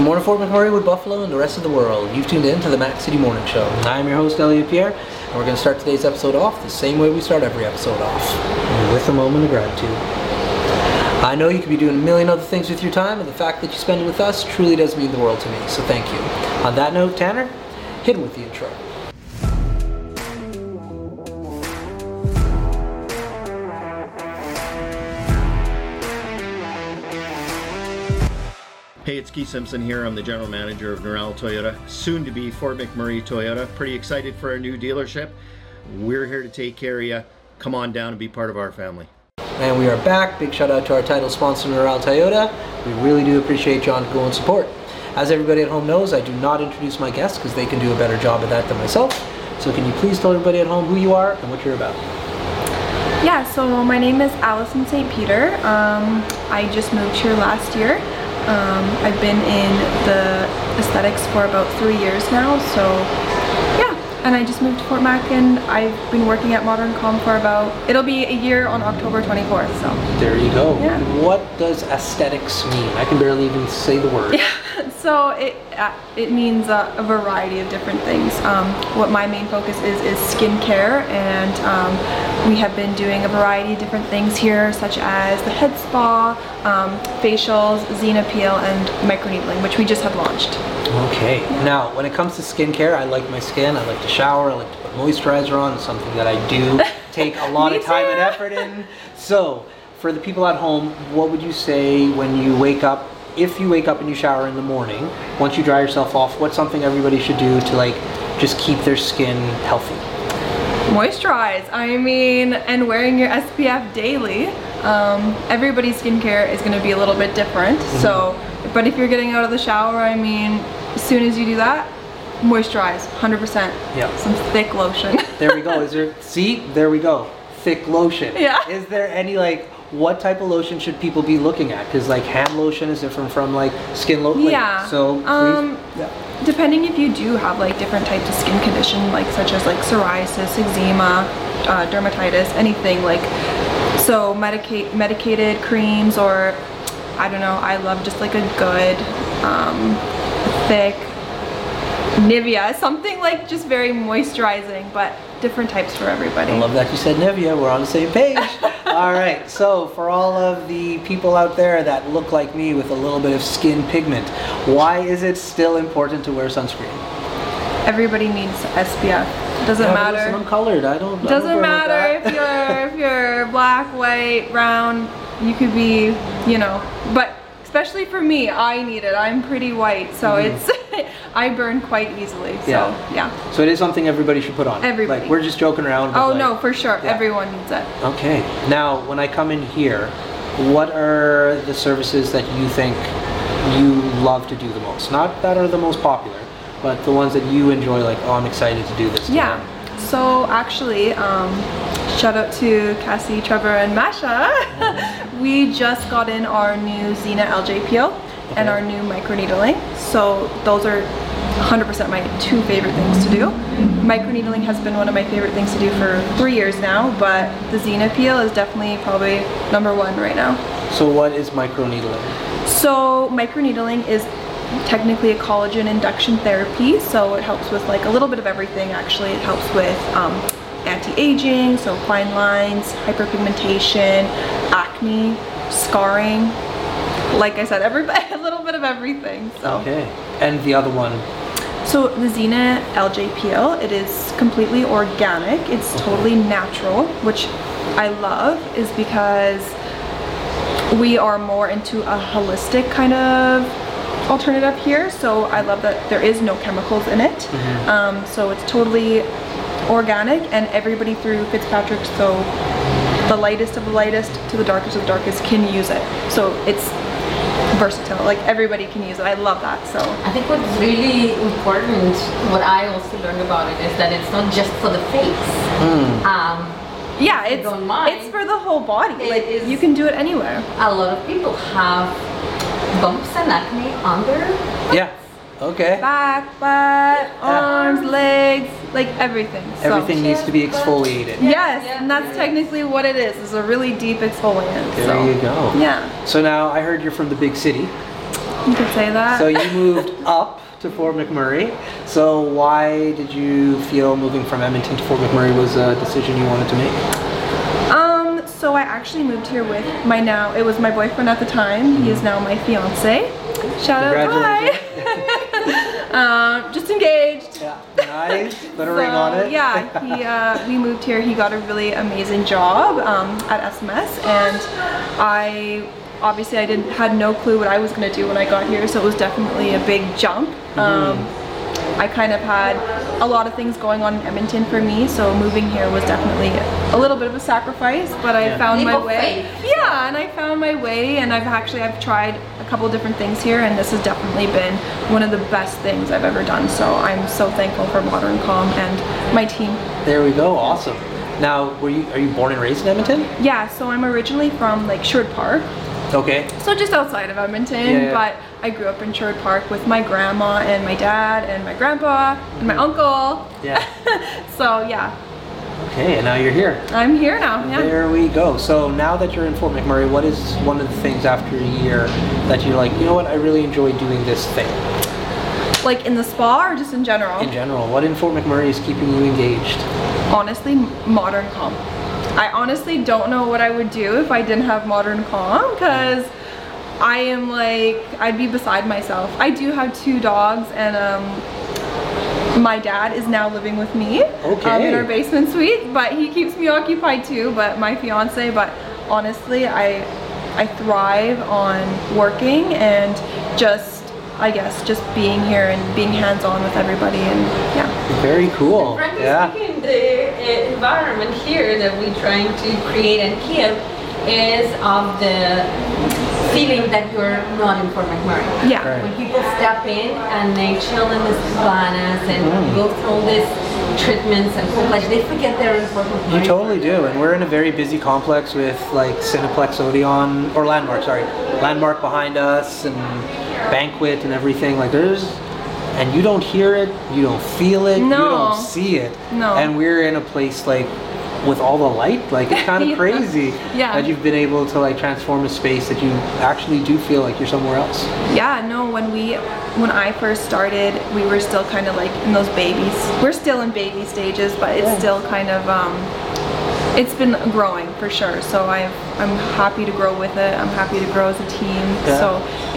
Good morning, Fort McMurray, Wood Buffalo, and the rest of the world. You've tuned in to the Mac City Morning Show. I'm your host, Elliot Pierre, and we're going to start today's episode off the same way we start every episode off, with a moment of gratitude. I know you could be doing a million other things with your time, and the fact that you spend it with us truly does mean the world to me, so thank you. On that note, Tanner, hit him with the intro. Hey, it's Keith Simpson here. I'm the general manager of Norel Toyota, soon to be Fort McMurray Toyota. Pretty excited for our new dealership. We're here to take care of you. Come on down and be part of our family. And we are back. Big shout out to our title sponsor, Norel Toyota. We really do appreciate your ongoing support. As everybody at home knows, I do not introduce my guests because they can do a better job at that than myself. So can you please tell everybody at home who you are and what you're about? Yeah, so my name is Allison St. Peter. I just moved here last year. I've been in the aesthetics for about 3 years now, so yeah, and I just moved to Fort Mac, and I've been working at Modern Com for it'll be a year on October 24th, so. There you go. Yeah. What does aesthetics mean? I can barely even say the word. Yeah, so it means a variety of different things. What my main focus is skincare, and we have been doing a variety of different things here, such as the head spa, facials, Zenapeel, and microneedling, which we just have launched. Okay. Yeah. Now, when it comes to skincare, I like my skin. I like to shower. I like to put moisturizer on. It's something that I do take a lot of time and effort in. So, for the people at home, what would you say when you wake up? If you wake up and you shower in the morning, once you dry yourself off, what's something everybody should do to just keep their skin healthy? Moisturize, and wearing your SPF daily. Everybody's skincare is going to be a little bit different, so, but if you're getting out of the shower, as soon as you do that, moisturize, 100%. Yeah. Some thick lotion. There we go. There we go. Thick lotion. Yeah. Is there any, what type of lotion should people be looking at? Because hand lotion is different from skin lotion. Yeah. So please, depending if you do have different types of skin condition, such as psoriasis, eczema, dermatitis, anything so medicated creams, or I don't know, I love just a good thick Nivea, something just very moisturizing, but different types for everybody. I love that you said Nivea. We're on the same page. All right, so for all of the people out there that look like me with a little bit of skin pigment, why is it still important to wear sunscreen? Everybody needs SPF. Doesn't matter. Listen, I'm colored. Doesn't matter if you're black, white, brown. You could be, but especially for me, I need it. I'm pretty white, so I burn quite easily. So yeah. So it is something everybody should put on. Everybody. We're just joking around. Oh no, for sure. Yeah. Everyone needs it. Okay. Now, when I come in here, what are the services that you think you love to do the most? Not that are the most popular, but the ones that you enjoy. Oh, I'm excited to do this. Yeah. So actually, shout out to Cassie, Trevor, and Masha. We just got in our new Xena LJ Peel and our new microneedling. So those are 100% my two favorite things to do. Microneedling has been one of my favorite things to do for 3 years now, but the Zenapeel is definitely probably #1 right now. So what is microneedling? So microneedling is technically a collagen induction therapy, so it helps with a little bit of everything. Actually, it helps with anti-aging, so fine lines, hyperpigmentation, acne, scarring. Like I said, a little bit of everything. So. Okay. And the other one? So the Xena LJ Peel, it is completely organic. It's totally natural, which I love, is because we are more into a holistic kind of alternative here. So I love that there is no chemicals in it. So it's totally organic, and everybody through Fitzpatrick, so the lightest of the lightest to the darkest of the darkest can use it. So it's versatile, everybody can use it. I love that. So I think what's really important, what I also learned about it, is that it's not just for the face. Yeah, it's for the whole body. You can do it anywhere. A lot of people have bumps and acne on their butts. Yeah. Okay. Back, butt, arms, legs, everything. Everything needs to be exfoliated. Yes, and that's technically what it is. It's a really deep exfoliant. There you go. Yeah. So now I heard you're from the big city. You could say that. So you moved up to Fort McMurray. So why did you feel moving from Edmonton to Fort McMurray was a decision you wanted to make? So I actually moved here with it was my boyfriend at the time. He is now my fiance. Shout out, bye. Just engaged. Yeah, nice. Put a ring on it. Yeah, we moved here. He got a really amazing job at SMS, and obviously I had no clue what I was going to do when I got here, so it was definitely a big jump. I kind of had a lot of things going on in Edmonton for me, so moving here was definitely a little bit of a sacrifice, but I found my way. Yeah, and I found my way, and I've tried a couple different things here, and this has definitely been one of the best things I've ever done, so I'm so thankful for Modern Calm and my team. There we go, awesome. Now, are you born and raised in Edmonton? Yeah, so I'm originally from like Sherwood Park. Okay. So just outside of Edmonton, but I grew up in Sherwood Park with my grandma and my dad and my grandpa and my uncle. Yeah. So yeah. Okay, and now you're here. I'm here now, yeah. There we go. So now that you're in Fort McMurray, what is one of the things after a year that you're like, you know what, I really enjoy doing this thing? Like in the spa or just in general? In general, what in Fort McMurray is keeping you engaged? Honestly, Modern Calm. I honestly don't know what I would do if I didn't have Modern Calm, because I am like, I'd be beside myself. I do have 2 dogs, and my dad is now living with me in our basement suite, but he keeps me occupied too, but my fiance, but honestly, I thrive on working and I guess just being here and being hands-on with everybody, and yeah. Very cool. Frankly speaking, the environment here that we're trying to create and keep is of the feeling that you're not in Fort McMurray. Yeah. Right. When people step in and they chill in the savannas and go through all these treatments and full fledged, they forget they're in Fort McMurray. You totally do, and we're in a very busy complex with like Cineplex Odeon, or Landmark behind us, and Banquet and everything. Like and you don't hear it, you don't feel it, you don't see it. No. And we're in a place like with all the light, like it's kind of crazy that you've been able to like transform a space that you actually do feel like you're somewhere else. Yeah, no, when I first started, we were still kind of like in those babies. We're still in baby stages, but it's still kind of it's been growing for sure. So I'm happy to grow with it. I'm happy to grow as a team. Yeah. So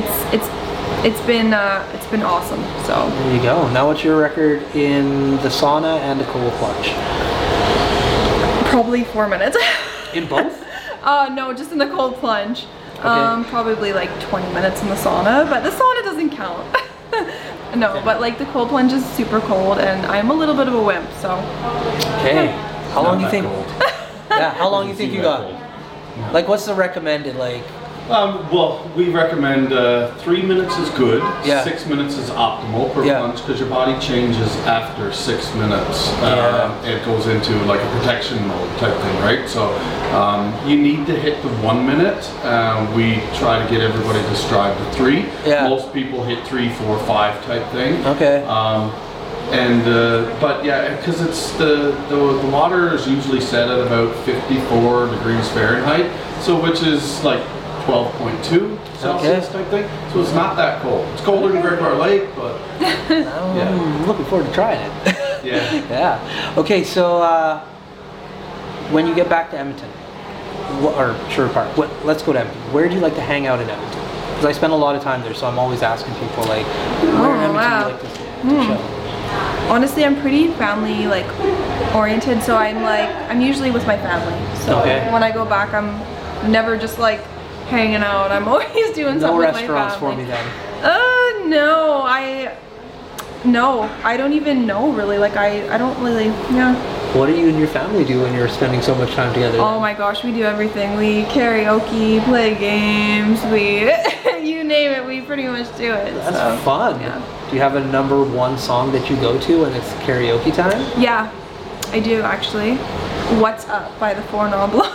it's been awesome. So there you go. Now, what's your record in the sauna and the cold plunge? Probably 4 minutes. In both? No, just in the cold plunge. Okay. Probably like 20 minutes in the sauna, but the sauna doesn't count. No, but like the cold plunge is super cold, and I'm a little bit of a wimp, so. Okay. How long do you think? Yeah. How long do you think you got? Like, what's the recommended like? Well, we recommend 3 minutes is good, 6 minutes is optimal per plunge, because your body changes after 6 minutes. It goes into like a protection mode type thing, right? So you need to hit the 1 minute. We try to get everybody to strive to 3. Most people hit 3, 4, 5 type thing. Okay. But yeah, because it's the water is usually set at about 54 degrees Fahrenheit, so which is like 12.2 Celsius type thing. So it's not that cold. It's colder than Great Bear Lake, but I'm looking forward to trying it. Yeah. Okay, so when you get back to Edmonton, or Sherwood Park, let's go to Edmonton. Where do you like to hang out in Edmonton? Because I spend a lot of time there, so I'm always asking people like, where in Edmonton do you like to chill? Honestly, I'm pretty family like oriented, so I'm usually with my family. So when I go back, I'm never just like hanging out. I'm always doing something with my family. No restaurants for me then. No, I don't even know really. Like I don't really, What do you and your family do when you're spending so much time together? Oh my gosh, we do everything. We karaoke, play games, you name it, we pretty much do it. That's fun. Yeah. Do you have a #1 song that you go to when it's karaoke time? Yeah, I do actually. What's Up by the Four Non Blondes.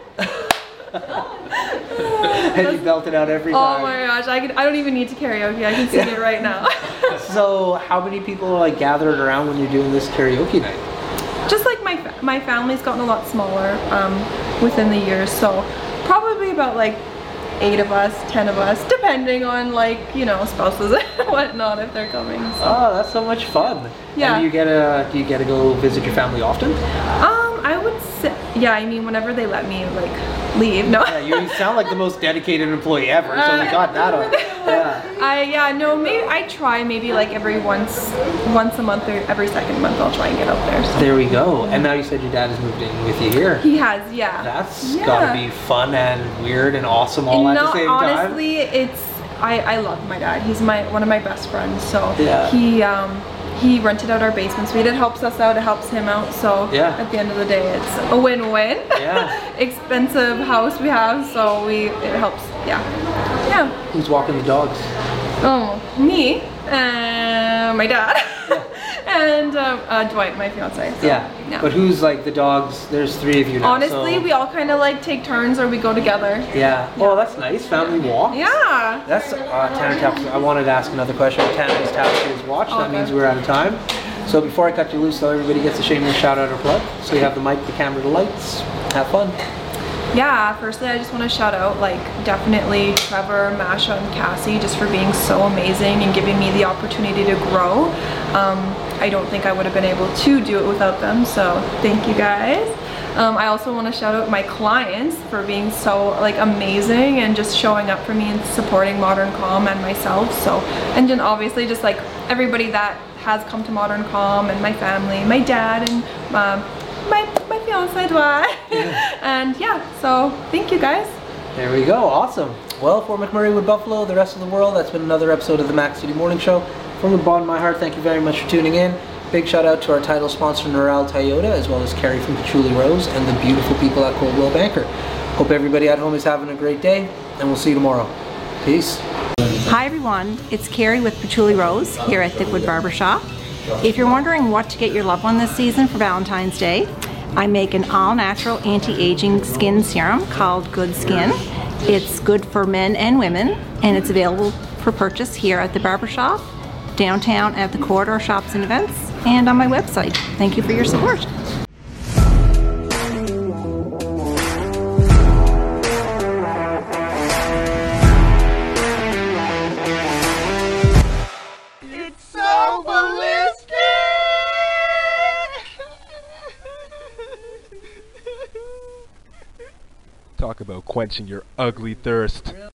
And you belt it out every time. Oh my gosh, I don't even need to karaoke, I can sing it right now. So how many people are like gathered around when you're doing this karaoke night? Just like my family's gotten a lot smaller within the years, so probably about like 8 of us, 10 of us, depending on like, you know, spouses and whatnot if they're coming. So. Oh, that's so much fun. Yeah. And do you get to go visit your family often? I would say, yeah, I mean, whenever they let me like leave, no. Yeah, you sound like the most dedicated employee ever, so we got that on. Yeah. No, maybe I try maybe like every once a month or every second month I'll try and get out there. So. There we go. And now you said your dad has moved in with you here. He has, yeah. That's gotta be fun and weird and awesome all at the same time. Honestly, it's I love my dad. He's one of my best friends. So yeah. He rented out our basement suite. It helps us out, it helps him out. So yeah. At the end of the day, it's a win-win. Yeah. Expensive house we have, so it helps. Yeah. Yeah. Who's walking the dogs? Oh, me and my dad. Yeah. And Dwight, my fiance. So, yeah. But who's like the dogs? There's 3 of you now. Honestly, we all kind of like take turns or we go together. Yeah. Oh, that's nice. Family walk. Yeah. That's Tanner tapped. I wanted to ask another question. Tanner just tapped his watch. That means we're out of time. So before I cut you loose, though, everybody gets a shameless shout out or plug. So you have the mic, the camera, the lights. Have fun. Yeah, firstly I just want to shout out like definitely Trevor, Masha and Cassie just for being so amazing and giving me the opportunity to grow. I don't think I would have been able to do it without them, so thank you guys. I also want to shout out my clients for being so like amazing and just showing up for me and supporting Modern Calm and myself. So, and then obviously just like everybody that has come to Modern Calm and my family, my dad and my fiance Dwight. And yeah, so thank you guys. There we go, awesome. Well, for McMurray with Buffalo, the rest of the world, that's been another episode of the Mac City Morning Show. From the bottom of my heart, thank you very much for tuning in. Big shout out to our title sponsor, Neural Toyota, as well as Carrie from Patchouli Rose and the beautiful people at Coldwell Banker. Hope everybody at home is having a great day, and we'll see you tomorrow. Peace. Hi everyone, it's Carrie with Patchouli Rose here at Thickwood Barbershop. If you're wondering what to get your loved one this season for Valentine's Day, I make an all-natural anti-aging skin serum called Good Skin. It's good for men and women, and it's available for purchase here at the barbershop, downtown at the Corridor Shops and Events, and on my website. Thank you for your support. It's so ballistic! Talk about quenching your ugly thirst.